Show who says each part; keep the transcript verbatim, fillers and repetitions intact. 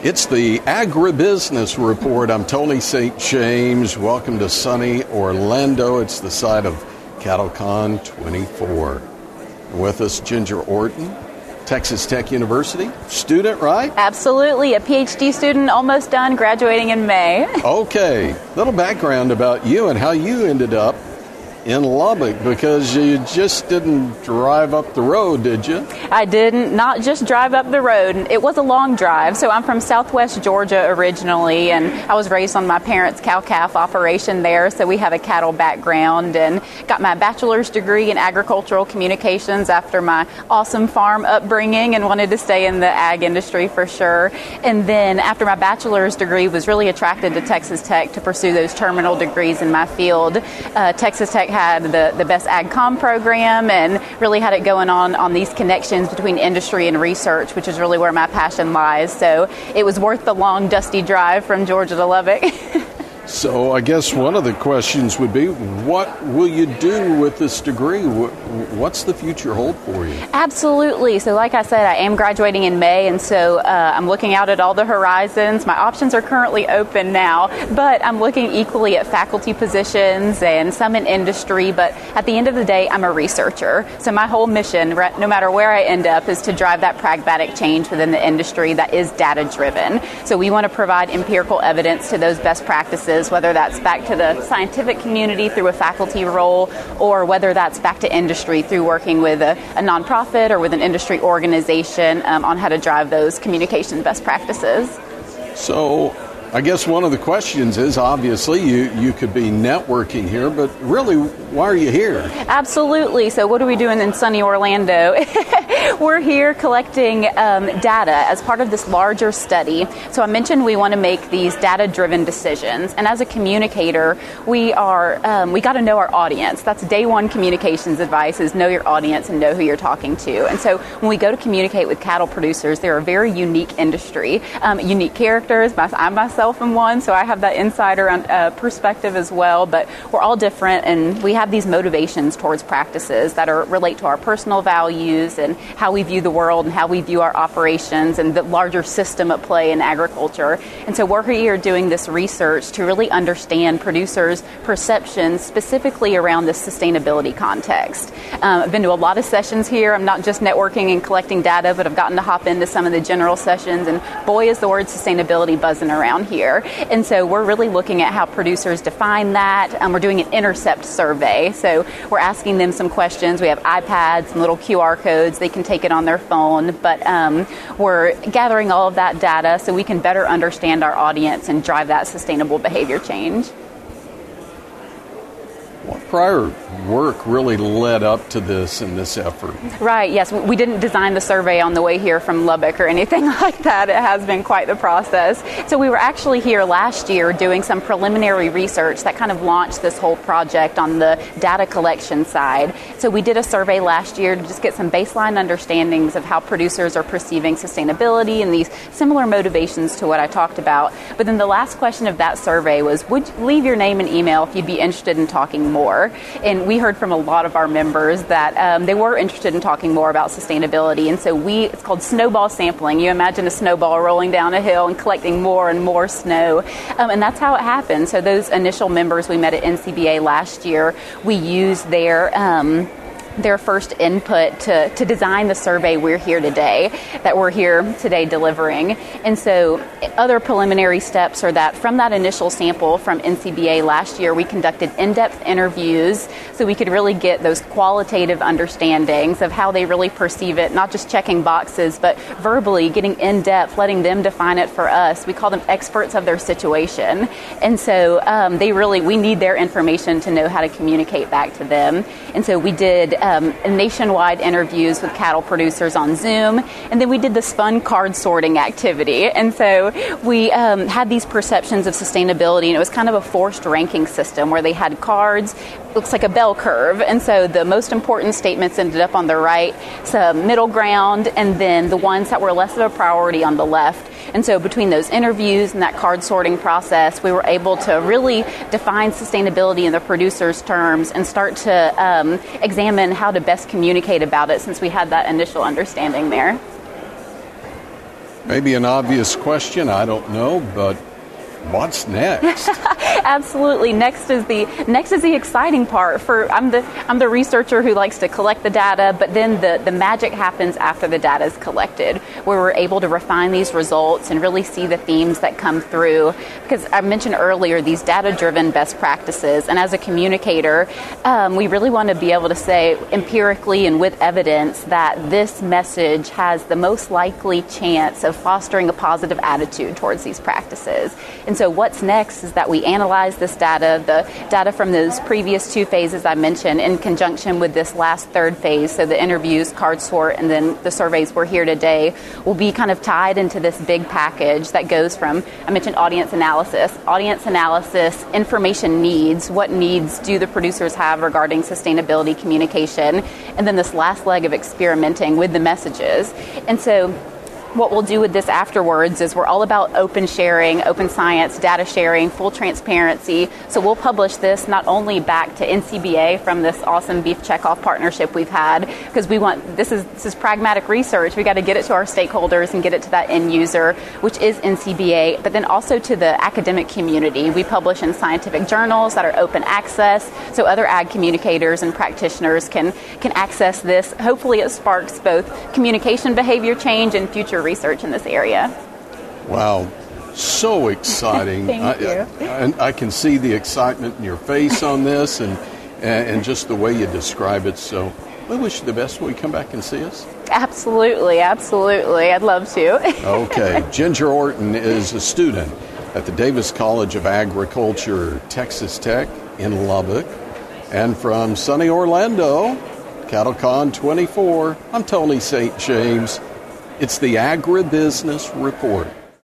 Speaker 1: It's the Agribusiness Report. I'm Tony Saint James. Welcome to sunny Orlando. It's the site of CattleCon twenty-four. With us, Ginger Orton, Texas Tech University student, right?
Speaker 2: Absolutely, a P H D student, almost done, graduating in May.
Speaker 1: Okay, little background about you and how you ended up in Lubbock, because you just didn't drive up the road, did you?
Speaker 2: I didn't, not just drive up the road. It was a long drive. So I'm from Southwest Georgia originally, and I was raised on my parents' cow-calf operation there, so we have a cattle background, and got my bachelor's degree in agricultural communications after my awesome farm upbringing, and wanted to stay in the ag industry for sure. And then after my bachelor's degree, was really attracted to Texas Tech to pursue those terminal degrees in my field. Uh, Texas Tech had the, the best AgCom program, and really had it going on on these connections between industry and research, which is really where my passion lies. So it was worth the long, dusty drive from Georgia to Lubbock.
Speaker 1: So I guess one of the questions would be, what will you do with this degree? What's the future hold for you?
Speaker 2: Absolutely. So like I said, I am graduating in May, and so uh, I'm looking out at all the horizons. My options are currently open now, but I'm looking equally at faculty positions and some in industry. But at the end of the day, I'm a researcher. So my whole mission, no matter where I end up, is to drive that pragmatic change within the industry that is data-driven. So we want to provide empirical evidence to those best practices, whether that's back to the scientific community through a faculty role, or whether that's back to industry through working with a, a nonprofit or with an industry organization um, on how to drive those communication best practices.
Speaker 1: So I guess one of the questions is, obviously, you, you could be networking here, but really, why are you here?
Speaker 2: Absolutely. So what are we doing in sunny Orlando? We're here collecting um, data as part of this larger study. So I mentioned we want to make these data-driven decisions. And as a communicator, we are um, we got to know our audience. That's day one communications advice, is know your audience and know who you're talking to. And so when we go to communicate with cattle producers, they're a very unique industry, um, unique characters. I myself am one, so I have that insider uh, perspective as well. But we're all different, and we have these motivations towards practices that are relate to our personal values and how we view the world and how we view our operations and the larger system at play in agriculture. And so we're here doing this research to really understand producers' perceptions, specifically around the sustainability context. Um, I've been to a lot of sessions here. I'm not just networking and collecting data, but I've gotten to hop into some of the general sessions, and boy, is the word sustainability buzzing around here. And so we're really looking at how producers define that. Um, we're doing an intercept survey. So we're asking them some questions. We have iPads and little Q R codes. They can take it on their phone, but um, we're gathering all of that data so we can better understand our audience and drive that sustainable behavior change.
Speaker 1: What prior work really led up to this and this effort?
Speaker 2: Right, yes. We didn't design the survey on the way here from Lubbock or anything like that. It has been quite the process. So we were actually here last year doing some preliminary research that kind of launched this whole project on the data collection side. So we did a survey last year to just get some baseline understandings of how producers are perceiving sustainability and these similar motivations to what I talked about. But then the last question of that survey was, would you leave your name and email if you'd be interested in talking more? More. And we heard from a lot of our members that um, they were interested in talking more about sustainability. And so we, it's called snowball sampling. You imagine a snowball rolling down a hill and collecting more and more snow. Um, and that's how it happened. So those initial members we met at N C B A last year, we used their um, their first input to, to design the survey we're here today, that we're here today delivering. And so other preliminary steps are that from that initial sample from N C B A last year, we conducted in-depth interviews so we could really get those qualitative understandings of how they really perceive it, not just checking boxes, but verbally getting in-depth, letting them define it for us. We call them experts of their situation. And so um, they really, we need their information to know how to communicate back to them. And so we did Um, nationwide interviews with cattle producers on Zoom, and then we did this fun card sorting activity. And so we um, had these perceptions of sustainability, and it was kind of a forced ranking system where they had cards, looks like a bell curve, and so the most important statements ended up on the right, some middle ground, and then the ones that were less of a priority on the left. And so between those interviews and that card sorting process, we were able to really define sustainability in the producer's terms and start to um, examine how to best communicate about it, since we had that initial understanding there.
Speaker 1: Maybe an obvious question, I don't know, but what's next?
Speaker 2: Absolutely. Next is the next is the exciting part. For I'm the I'm the researcher who likes to collect the data, but then the, the magic happens after the data is collected, where we're able to refine these results and really see the themes that come through. Because I mentioned earlier these data-driven best practices, and as a communicator, um, we really want to be able to say empirically and with evidence that this message has the most likely chance of fostering a positive attitude towards these practices. And so what's next is that we analyze this data, the data from those previous two phases I mentioned, in conjunction with this last third phase, so the interviews, card sort, and then the surveys we're here today, will be kind of tied into this big package that goes from, I mentioned audience analysis, audience analysis, information needs, what needs do the producers have regarding sustainability communication, and then this last leg of experimenting with the messages. And so what we'll do with this afterwards is we're all about open sharing, open science, data sharing, full transparency. So we'll publish this not only back to N C B A from this awesome Beef Checkoff partnership we've had, because we want, this is this is pragmatic research. We got to get it to our stakeholders and get it to that end user, which is N C B A, but then also to the academic community. We publish in scientific journals that are open access, so other ag communicators and practitioners can, can access this. Hopefully it sparks both communication behavior change and future research in this area.
Speaker 1: Wow, so exciting.
Speaker 2: Thank
Speaker 1: I,
Speaker 2: you.
Speaker 1: I, I can see the excitement in your face on this and, and just the way you describe it. So we wish you the best when you come back and see us.
Speaker 2: Absolutely, absolutely. I'd love to.
Speaker 1: Okay, Ginger Orton is a student at the Davis College of Agriculture, Texas Tech in Lubbock. And from sunny Orlando, CattleCon twenty-four, I'm Tony Saint James. It's the Agribusiness Report.